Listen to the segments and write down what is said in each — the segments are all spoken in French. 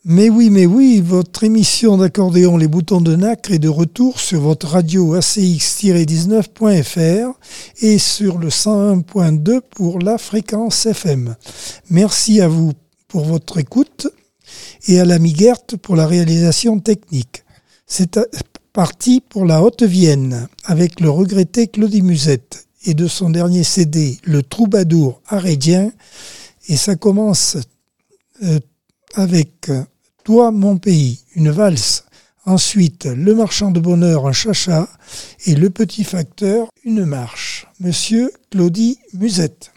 Mais oui, votre émission d'accordéon Les Boutons de Nacre est de retour sur votre radio ACX-19.fr et sur le 101.2 pour la fréquence FM. Merci à vous pour votre écoute et à l'ami Gert pour la réalisation technique. C'est parti pour la Haute-Vienne avec le regretté Claudie Musette et de son dernier CD, Le Troubadour Arédien. Et ça commence avec Toi mon pays, une valse. Ensuite, Le Marchand de Bonheur, un chacha. Et Le Petit Facteur, une marche. Monsieur Claudie Musette.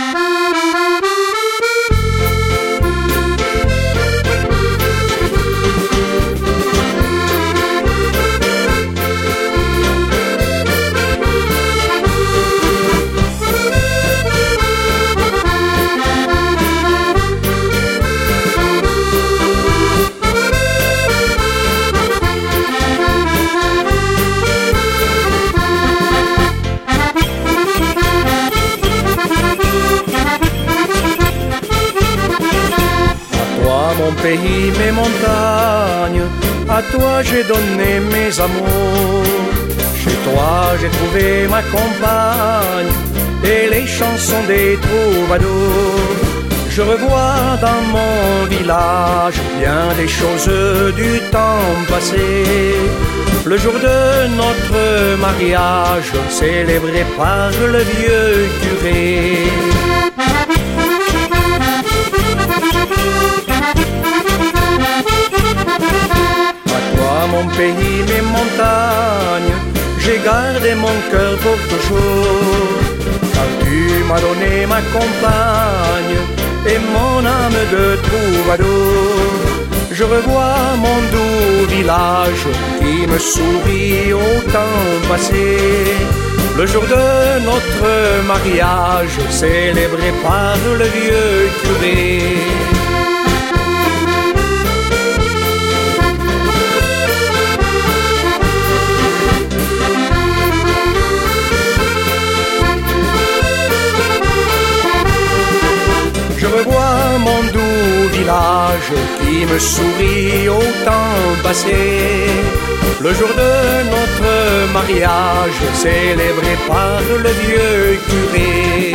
Mon pays, mes montagnes, à toi j'ai donné mes amours. Chez toi j'ai trouvé ma compagne et les chansons des troubadours. Je revois dans mon village bien des choses du temps passé. Le jour de notre mariage, célébré par le vieux curé. Mon pays, mes montagnes, j'ai gardé mon cœur pour toujours. Car tu m'as donné ma compagne et mon âme de troubadour. Je revois mon doux village qui me sourit au temps passé. Le jour de notre mariage, célébré par le vieux curé. Je revois mon doux village qui me sourit au temps passé. Le jour de notre mariage, célébré par le vieux curé.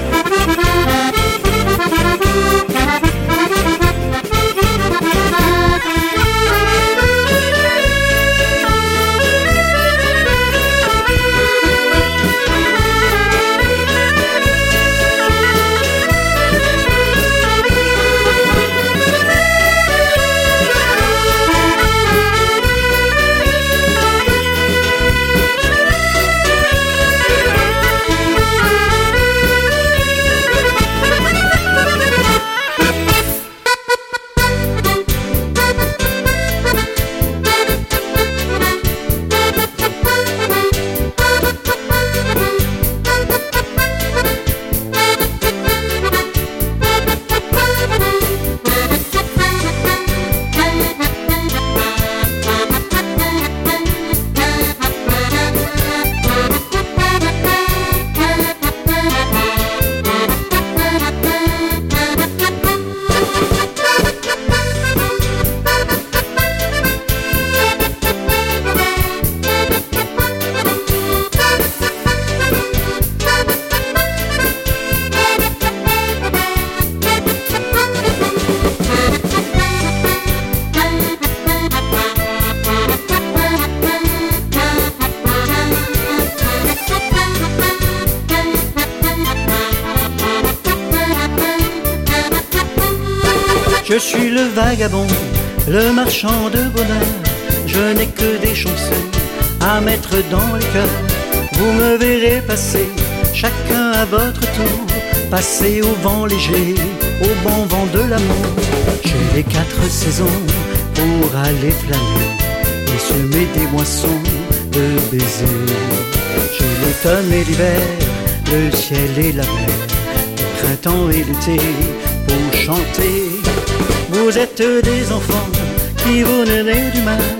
Je suis le vagabond, le marchand de bonheur. Je n'ai que des chansons à mettre dans les cœurs. Vous me verrez passer, chacun à votre tour, passer au vent léger, au bon vent de l'amour. J'ai les 4 saisons pour aller flâner et semer des moissons de baisers. J'ai l'automne et l'hiver, le ciel et la mer, le printemps et l'été pour chanter. Vous êtes des enfants qui vous donnez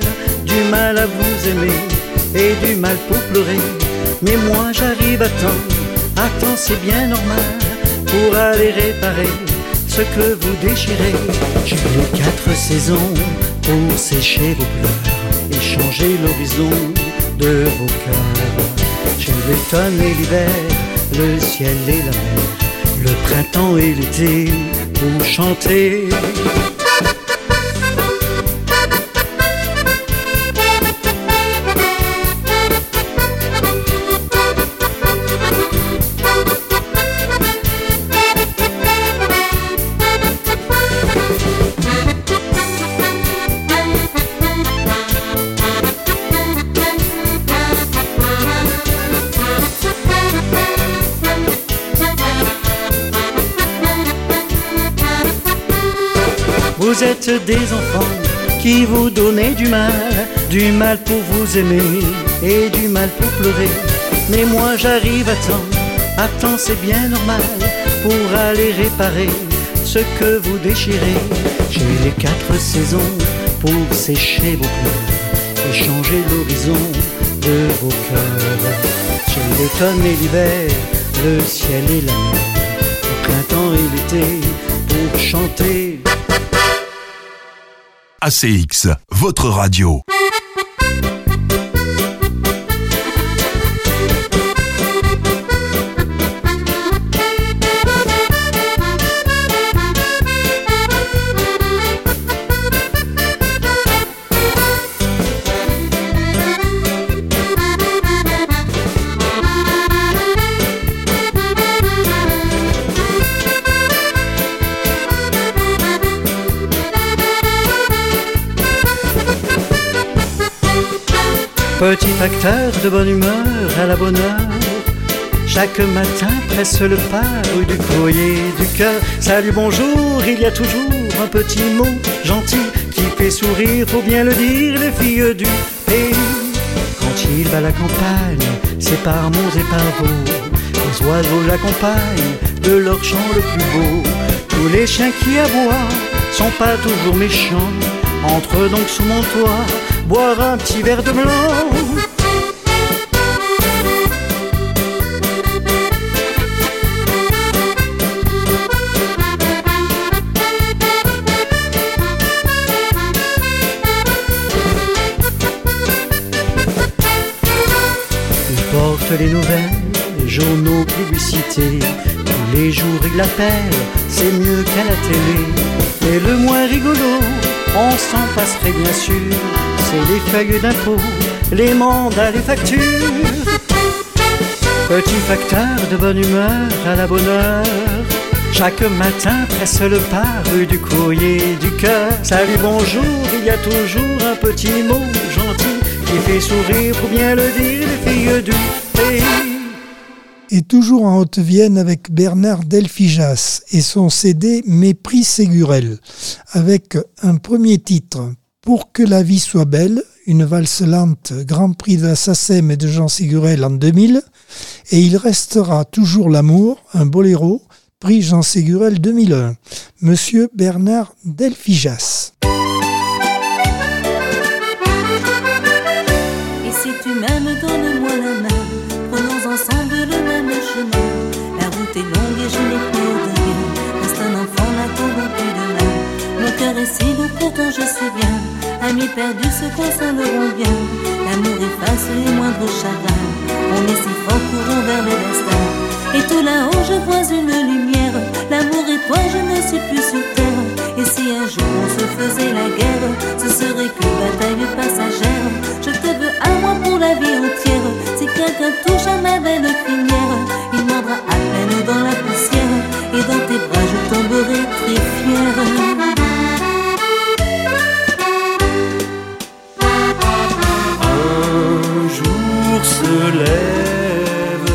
du mal à vous aimer et du mal pour pleurer. Mais moi j'arrive à temps c'est bien normal pour aller réparer ce que vous déchirez. J'ai les 4 saisons pour sécher vos pleurs et changer l'horizon de vos cœurs. J'ai l'automne et l'hiver, le ciel et la mer, le printemps et l'été pour chanter. Vous êtes des enfants qui vous donnez du mal pour vous aimer et du mal pour pleurer. Mais moi j'arrive à temps c'est bien normal, pour aller réparer ce que vous déchirez. J'ai les 4 saisons pour sécher vos pleurs et changer l'horizon de vos cœurs. J'ai l'automne et l'hiver, le ciel et la mer, le printemps et l'été pour chanter. ACX, votre radio. Petit facteur de bonne humeur à la bonne heure, chaque matin presse le pas rue du courrier du cœur. Salut, bonjour, il y a toujours un petit mot gentil qui fait sourire, faut bien le dire, les filles du pays. Quand il va à la campagne, c'est par monts et par vaux, les oiseaux l'accompagnent de leur chant le plus beau. Tous les chiens qui aboient sont pas toujours méchants, entre donc sous mon toit, boire un petit verre de blanc. Il porte les nouvelles, les journaux, publicités, tous les jours il l'appelle, c'est mieux qu'à la télé. Et le moins rigolo, on s'en passerait bien sûr, c'est les feuilles d'impôts, les mandats, les factures. Petit facteur de bonne humeur à la bonne heure, chaque matin presse le pas rue du courrier du cœur. Salut, bonjour, il y a toujours un petit mot gentil qui fait sourire, faut bien le dire, les filles du pays. Et toujours en Haute-Vienne avec Bernard Delfijas et son CD Mépris Ségurel, avec un premier titre, Pour que la vie soit belle, une valse lente, Grand Prix de la SACEM et de Jean Ségurel en 2000, et Il restera toujours l'amour, un boléro, prix Jean Ségurel 2001. Monsieur Bernard Delfijas. Et si tu m'aimes, donne-moi la main, prenons ensemble le même chemin. La route est longue et je n'ai peur de rien, reste un enfant, n'attendons plus demain. Mon cœur est si doux, pourtant je sais bien, amis perdus se consoleront bien. L'amour efface les moindres chagrins, on est si fort, courons vers le destin. Et tout là-haut je vois une lumière, l'amour et toi je ne suis plus sur terre. Et si un jour on se faisait la guerre, ce serait qu'une bataille passagère. Je te veux à moi pour la vie entière, si quelqu'un touche à ma belle crinière, il mordra à peine dans la poussière, et dans tes bras je tomberai très fière. Se lève,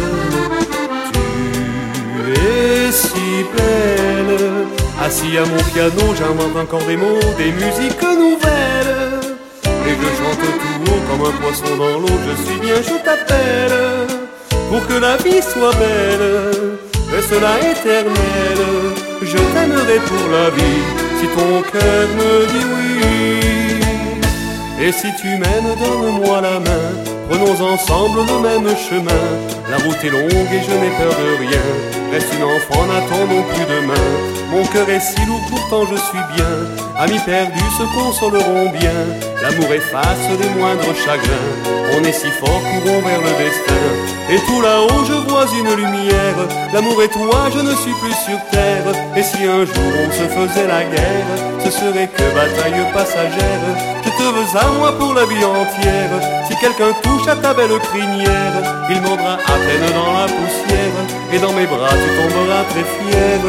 tu es si belle. Assis à mon piano, j'invente encore des mots, des musiques nouvelles. Et je chante tout haut comme un poisson dans l'eau. Je suis bien, je t'appelle. Pour que la vie soit belle, reste-la éternelle. Je t'aimerai pour la vie, si ton cœur me dit oui. Et si tu m'aimes, donne-moi la main, prenons ensemble le même chemin. La route est longue et je n'ai peur de rien, reste une enfant, n'attendons plus demain. Mon cœur est si lourd, pourtant je suis bien. Amis perdus se consoleront bien. L'amour efface les moindres chagrins. On est si fort, courons vers le destin. Et tout là-haut je vois une lumière. L'amour et toi, je ne suis plus sur terre. Et si un jour on se faisait la guerre, ce serait que bataille passagère. Je te veux à moi pour la vie entière. Si quelqu'un touche à ta belle crinière, il mordra à peine dans la poussière. Et dans mes bras tu tomberas très fière.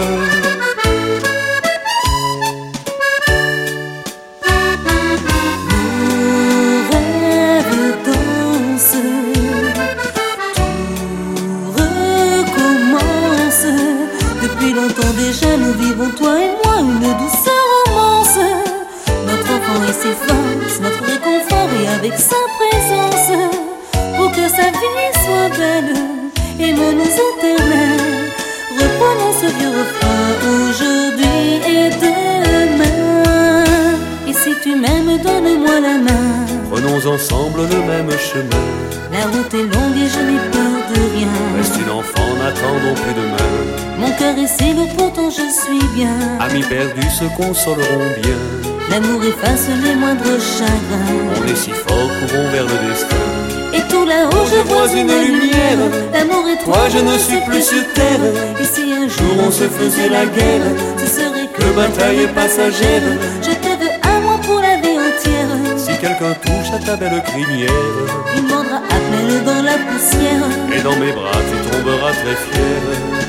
Déjà nous vivons toi et moi une douce romance. Notre enfant est si force, notre réconfort est avec sa présence. Pour que sa vie soit belle, aimons-nous éternels. Reprenons ce vieux refrain aujourd'hui et demain. Et si tu m'aimes, donne-moi la main. Prenons ensemble le même chemin. La route est longue et je n'ai peur de rien. Reste une enfant, n'attendons plus demain. Mon cœur est si lourd, pourtant je suis bien. Amis perdus se consoleront bien. L'amour efface les moindres chagrins. On est si fort, courons vers le destin. Et tout là-haut je vois une lumière. L'amour et toi, je ne suis plus sur terre. Et si un jour on se faisait la guerre, ce serait que bataille passagère. Je te veux à moi pour la vie entière. Si quelqu'un touche à ta belle crinière, il mordra à peine dans la poussière. Et dans mes bras tu tomberas très fière.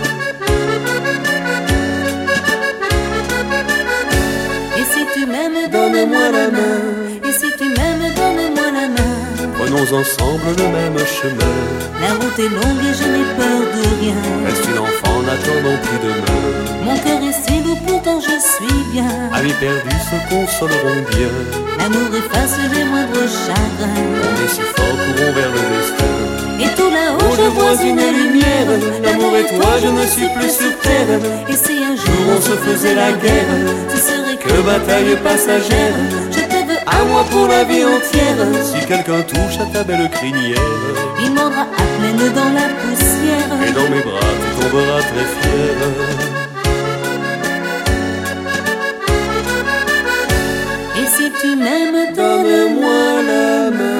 Et si tu m'aimes, donne-moi la main. Et si tu m'aimes, donne-moi la main. Prenons ensemble le même chemin. La route est longue et je n'ai peur de rien. Reste une enfant, n'attendons plus demain. Mon cœur est si lourd, pourtant je suis bien. Amis perdus se consoleront bien. L'amour efface les moindres chagrins. On est si fort, courons vers le destin. Et tout là-haut je vois une lumière. L'amour et toi, je ne suis plus sur terre. Et si un jour on se faisait la guerre, ce serait que bataille passagère. Je te veux à moi pour la vie entière. Si quelqu'un touche à ta belle crinière, il mordra à pleine dans la poussière. Et dans mes bras tu tomberas très fière. Et si tu m'aimes, donne-moi la main.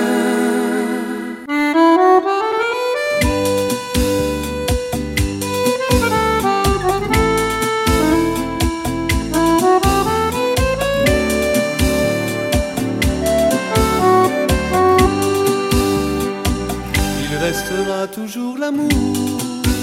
Restera toujours l'amour.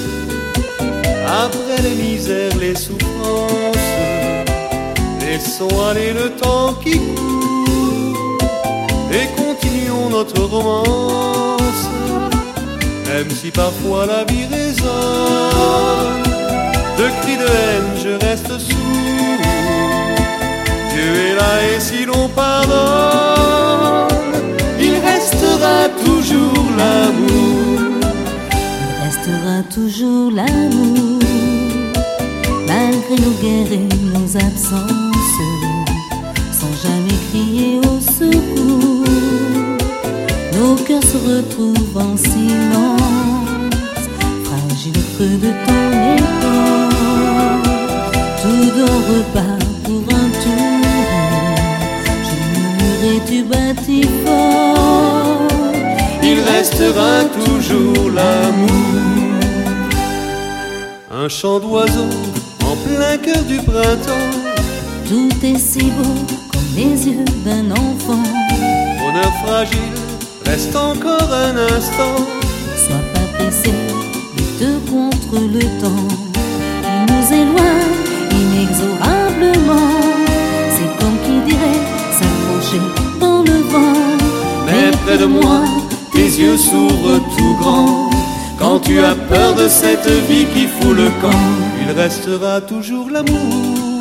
Après les misères, les souffrances, laissons aller le temps qui court et continuons notre romance. Même si parfois la vie résonne de cris de haine, je reste sourd. Dieu est là et si l'on pardonne, il restera toujours l'amour. Il restera toujours l'amour. Malgré nos guerres et nos absences, sans jamais crier au secours, nos cœurs se retrouvent en silence, fragile au creux de ton épaule. Tout d'un repart pour un tour, je murmurais, tu bâtis fort. Il restera toujours l'amour. Un chant d'oiseau en plein cœur du printemps. Tout est si beau comme les yeux d'un enfant. Bonheur fragile, reste encore un instant. Sois pas pressé, lutte contre le temps. Il nous éloigne inexorablement. C'est comme qui dirait s'approcher dans le vent. Mais près de moi, tes yeux s'ouvrent tout grands. Quand tu as peur de cette vie qui fout le camp, il restera toujours l'amour.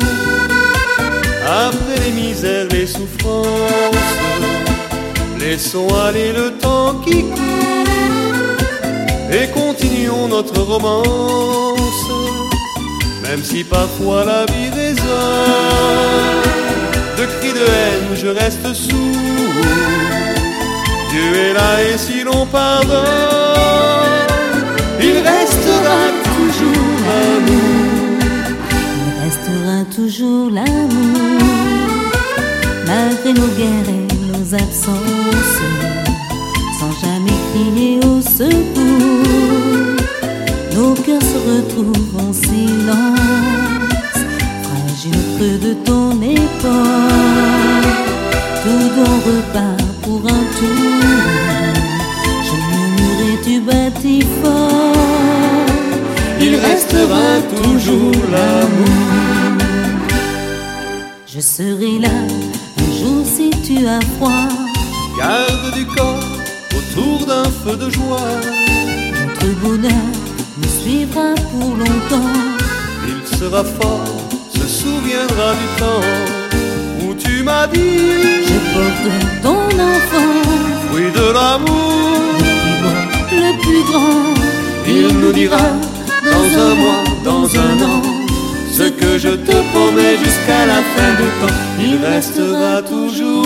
Après les misères, les souffrances, laissons aller le temps qui court et continuons notre romance. Même si parfois la vie résonne de cris de haine, je reste sourd. Dieu est là et si l'on pardonne, il restera toujours l'amour. Il restera toujours l'amour, malgré nos guerres et nos absences, sans jamais crier au secours. Nos cœurs se retrouvent en silence, fragile au creux de ton épaule. Tout don repart pour un tour. Je murmurais, tu bâtis fort. Il restera toujours l'amour. Je serai là un jour si tu as froid. Garde du corps autour d'un feu de joie. Notre bonheur nous suivra pour longtemps. Il sera fort, se souviendra du temps où tu m'as dit: je porte ton enfant, fruit de l'amour, le plus grand. Il nous dira dans un mois, dans un an, ce que je te promets jusqu'à la fin du temps. Il restera toujours